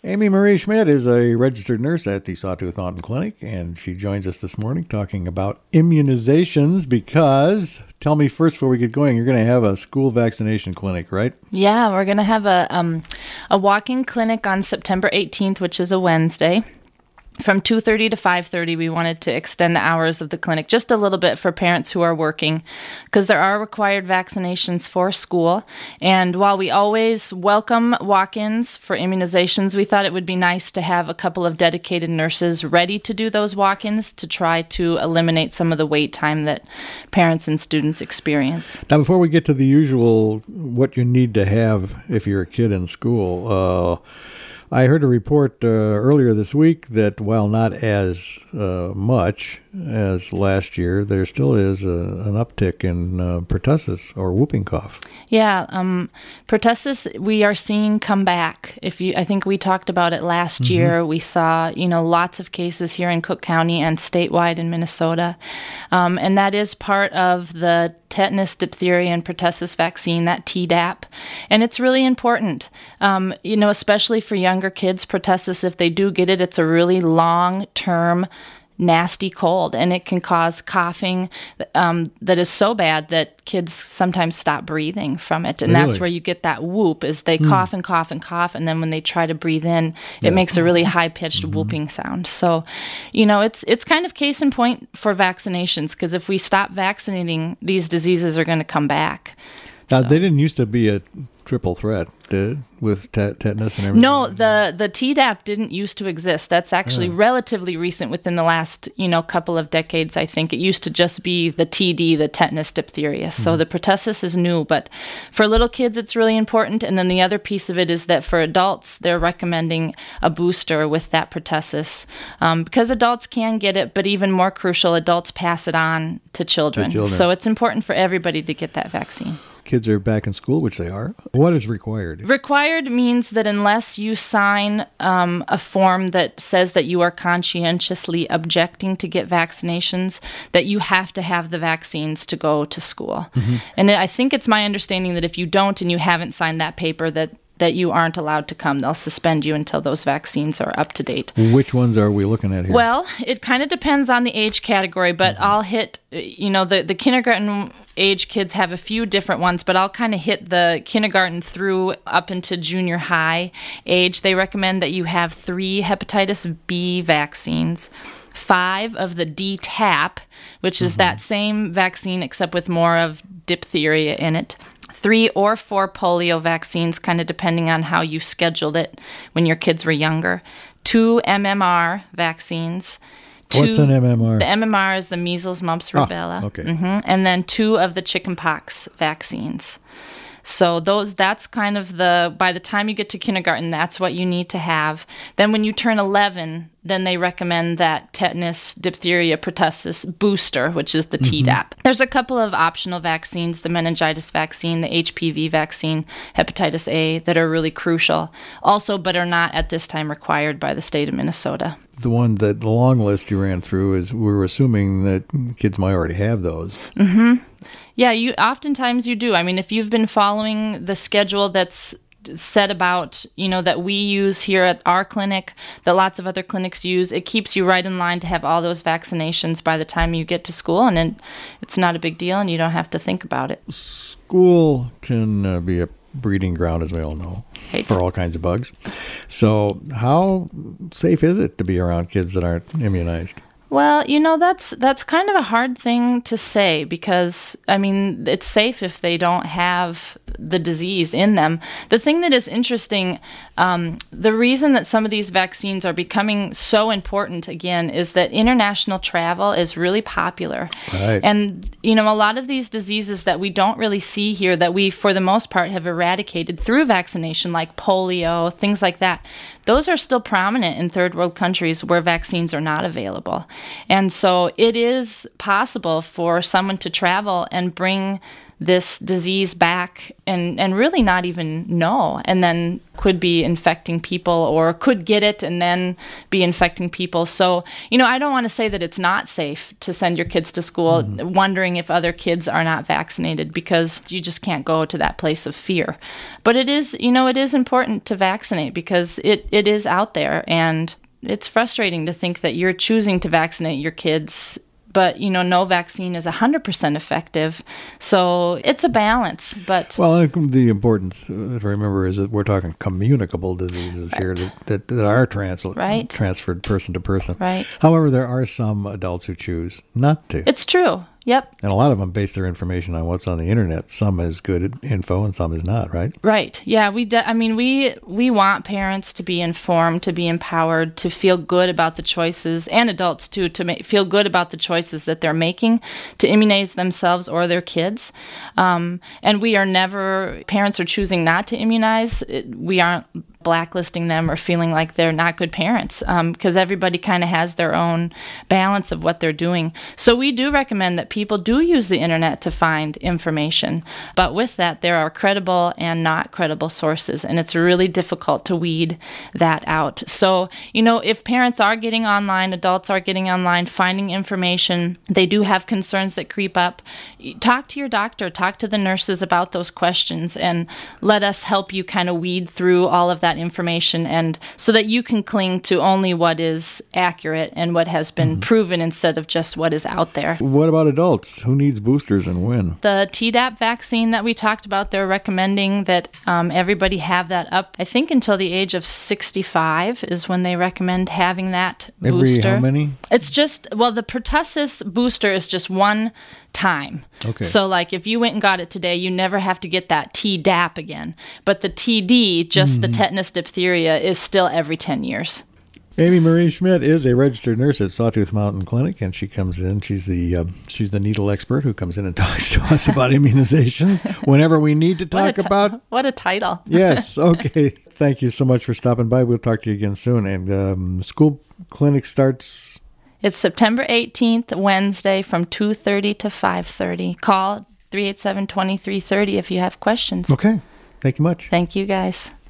Amy Marie Schmidt is a registered nurse at the Sawtooth Mountain Clinic, and she joins us this morning talking about immunizations because, tell me first before we get going, you're going to have a school vaccination clinic, right? Yeah, we're going to have a walk-in clinic on September 18th, which is a Wednesday. From 2:30 to 5:30, we wanted to extend the hours of the clinic just a little bit for parents who are working because there are required vaccinations for school. And while we always welcome walk-ins for immunizations, we thought it would be nice to have a couple of dedicated nurses ready to do those walk-ins to try to eliminate some of the wait time that parents and students experience. Now, before we get to the usual, what you need to have if you're a kid in school, I heard a report earlier this week that while not as much as last year, there still is an uptick in pertussis or whooping cough. Yeah, pertussis we are seeing come back. I think we talked about it last year. We saw lots of cases here in Cook County and statewide in Minnesota, and that is part of the tetanus, diphtheria, and pertussis vaccine, that Tdap. And it's really important, especially for younger kids. Pertussis, if they do get it, it's a really long-term nasty cold, and it can cause coughing that is so bad that kids sometimes stop breathing from it. And Really? That's where you get that whoop, is they cough and cough and cough, and then when they try to breathe in, it makes a really high-pitched whooping sound. So, it's kind of case in point for vaccinations, because if we stop vaccinating, these diseases are going to come back. Now, they didn't used to be a triple threat, with tetanus and everything? No, the Tdap didn't used to exist. That's actually relatively recent, within the last couple of decades, I think. It used to just be the TD, the tetanus, diphtheria. So the pertussis is new, but for little kids it's really important. And then the other piece of it is that for adults, they're recommending a booster with that pertussis, because adults can get it, but even more crucial, adults pass it on to children. So it's important for everybody to get that vaccine. Kids are back in school, which they are. What is required? Required means that unless you sign a form that says that you are conscientiously objecting to get vaccinations, that you have to have the vaccines to go to school. And I think it's my understanding that if you don't and you haven't signed that paper, that you aren't allowed to come. They'll suspend you until those vaccines are up to date. Which ones are we looking at here? Well, it kind of depends on the age category, but I'll hit, the kindergarten age kids have a few different ones, but I'll kind of hit the kindergarten through up into junior high age. They recommend that you have 3 hepatitis B vaccines, 5 of the DTaP, which is that same vaccine except with more of diphtheria in it, 3 or 4 polio vaccines, kind of depending on how you scheduled it when your kids were younger, 2 MMR vaccines. What's an MMR? The MMR is the measles, mumps, rubella. Okay. And then 2 of the chickenpox vaccines. So that's kind of by the time you get to kindergarten, that's what you need to have. Then when you turn 11, then they recommend that tetanus, diphtheria, pertussis booster, which is the Tdap. There's a couple of optional vaccines, the meningitis vaccine, the HPV vaccine, hepatitis A, that are really crucial also, but are not at this time required by the state of Minnesota. The long list you ran through is we're assuming that kids might already have those. Yeah, oftentimes you do. I mean, if you've been following the schedule that's said about, that we use here at our clinic, that lots of other clinics use, it keeps you right in line to have all those vaccinations by the time you get to school, and then it's not a big deal and you don't have to think about it. School can be a breeding ground, as we all know, for all kinds of bugs. So how safe is it to be around kids that aren't immunized? Well, that's kind of a hard thing to say because, it's safe if they don't have the disease in them. The thing that is interesting, the reason that some of these vaccines are becoming so important again is that international travel is really popular. Right. And, a lot of these diseases that we don't really see here that we, for the most part, have eradicated through vaccination, like polio, things like that, those are still prominent in third world countries where vaccines are not available. And so it is possible for someone to travel and bring this disease back and really not even know, and then could be infecting people or could get it and then be infecting people. So, I don't want to say that it's not safe to send your kids to school wondering if other kids are not vaccinated, because you just can't go to that place of fear. But it is, it is important to vaccinate because it is out there, and it's frustrating to think that you're choosing to vaccinate your kids, but, no vaccine is 100% effective. So it's a balance. But well, the importance to remember is that we're talking communicable diseases here that are transferred person to person. Right. However, there are some adults who choose not to. It's true. Yep. And a lot of them base their information on what's on the internet. Some is good info and some is not, right? Right. Yeah. We want parents to be informed, to be empowered, to feel good about the choices, and adults too, to feel good about the choices that they're making to immunize themselves or their kids. And parents are choosing not to immunize. We aren't blacklisting them or feeling like they're not good parents, because everybody kind of has their own balance of what they're doing. So we do recommend that people do use the internet to find information. But with that, there are credible and not credible sources, and it's really difficult to weed that out. So, if parents are getting online, adults are getting online, finding information, they do have concerns that creep up, talk to your doctor, talk to the nurses about those questions, and let us help you kind of weed through all of that information, and so that you can cling to only what is accurate and what has been proven instead of just what is out there. What about adults? Who needs boosters and when? The Tdap vaccine that we talked about, they're recommending that everybody have that up, I think, until the age of 65 is when they recommend having that booster. Every how many? It's just, the pertussis booster is just one time. Okay. So if you went and got it today, you never have to get that Tdap again. But the TD, just the tetanus diphtheria, is still every 10 years. Amy Marie Schmidt is a registered nurse at Sawtooth Mountain Clinic, and she comes in. She's the needle expert who comes in and talks to us about immunizations whenever we need to talk about. What a title. Yes. Okay. Thank you so much for stopping by. We'll talk to you again soon. And school clinic starts... It's September 18th, Wednesday, from 2:30 to 5:30. Call 387-2330 if you have questions. Okay. Thank you much. Thank you, guys.